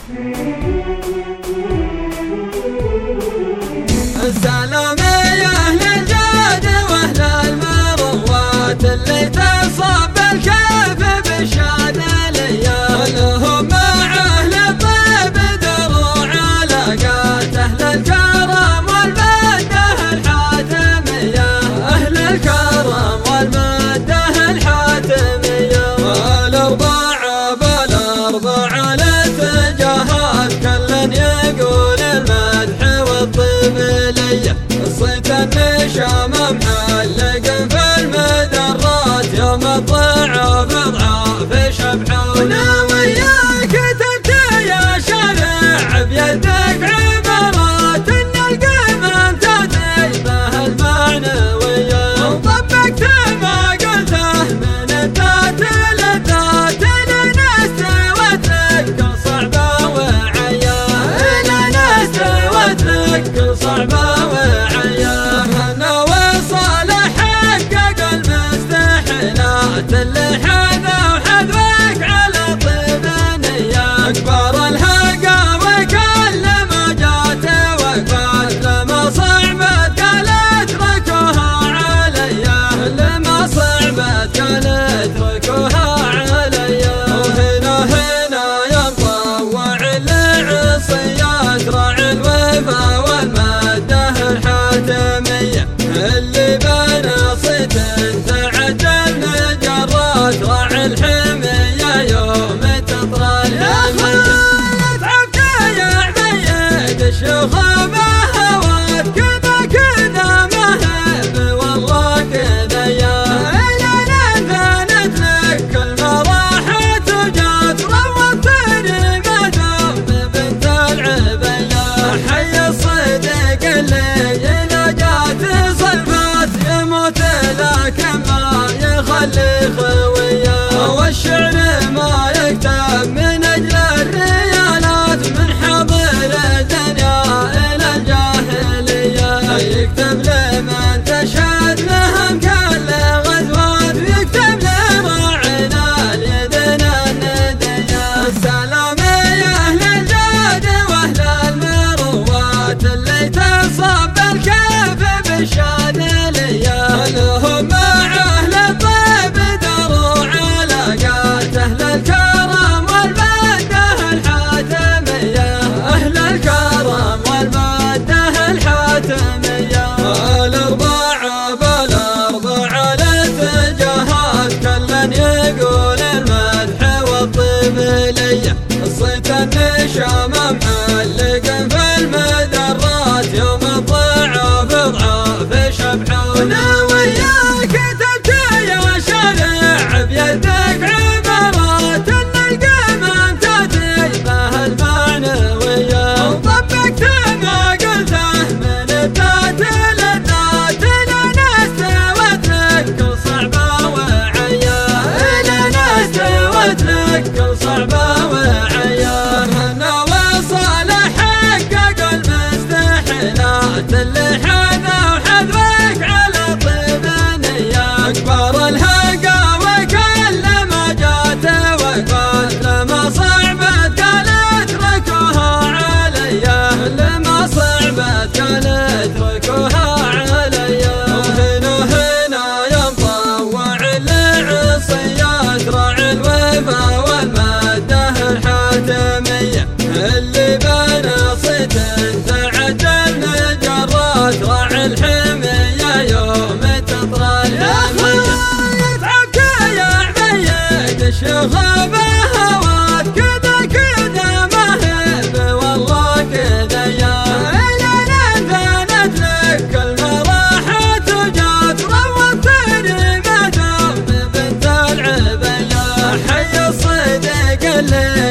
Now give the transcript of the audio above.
السلام يا أهل الجاد وأهل المروات اللي تصب الكيف بالشادلية، لهم مع أهل الطيب دروع علاقات، أهل الكرم والمادة الحاتمية، أهل الكرم والمادة الحاتمية. بالأرض على اتجاهات كل يقول المدح والطيب، صيت النشام محلق في المدرات، يوم الضعف ضعاف شبحونا وياك تبكي يا شارع بيدك عبارات ان القيمة تتشبه المعنوية، طبقت ما قلته من الذات للذات لنا استوت لك صعبة وعيان، لنا استوت لك صعبة اللي حذا وحذوك على طيب نية، أكبر الهقا وكل ما جات وقفات، لما صعبت قالت اتركوها عليا، لما صعبت قالت اتركوها عليا. وهنا يا مطوع العصيات راعي الوفا والمادة الحاتمية، اللي بنصيت راعي الحمية يوم تطرى الحمية. تعبت يا عبيد الشيخوخة هواك كذا كذا مهب والله كذا يا إلى ثانت لك كل ما راحت وجات، روضتني ما دوم بنت العبية، حي الصديق اللي إذا جات صلفات يموت لكن ما يخلي خوية، والشعر ما يكتب من أجل الريالات، من حضر الدنيا إلى الجاهلية، يكتب لمن تشهد لهم كل غزوات، ويكتب لراعينا اليدنا الندية. السلام يا أهل الجاد وأهل المروات اللي تصب الكيف بالشادلية، لهم مع أهل الطيب دروع علاقات، أهل الكرم والمادة الحاتمية، أهل الكرم والمادة الحاتمية. بالأرض على اتجاهات كل يقول المدح والطيب لي، صيت النشام محلق في المدرات، يوم الضعف ضعاف شبحونا وياك تبكي يا شارع بيدك عبارات ان القيمة تتشبه المعنوية، طبقت ما قلته من الذات للذات لنا استوت لك صعبة وعيان، لنا استوت لك صعبة وعيان. وصل حقق المستحيلات اللي حذا وحذوك على طيب نية، أكبر الهقا وكل ما جات وقفات، لما صعبت قالت اتركوها عليا، لما صعبت قالت اتركوها عليا. وهنا يا مطوع العصيات راعي الوفا والمادة الحاتمية، اللي بنصيت تعجل جرات، راعي الحمية يوم تطرى الحمية. تعبت يا عبيد الشيخوخة هواك كذا كذا مهب والله كذا يا إلى ثانت لك كل ما راحت وجات، روضتني ما دوم بنت العبية، حي الصديق اللي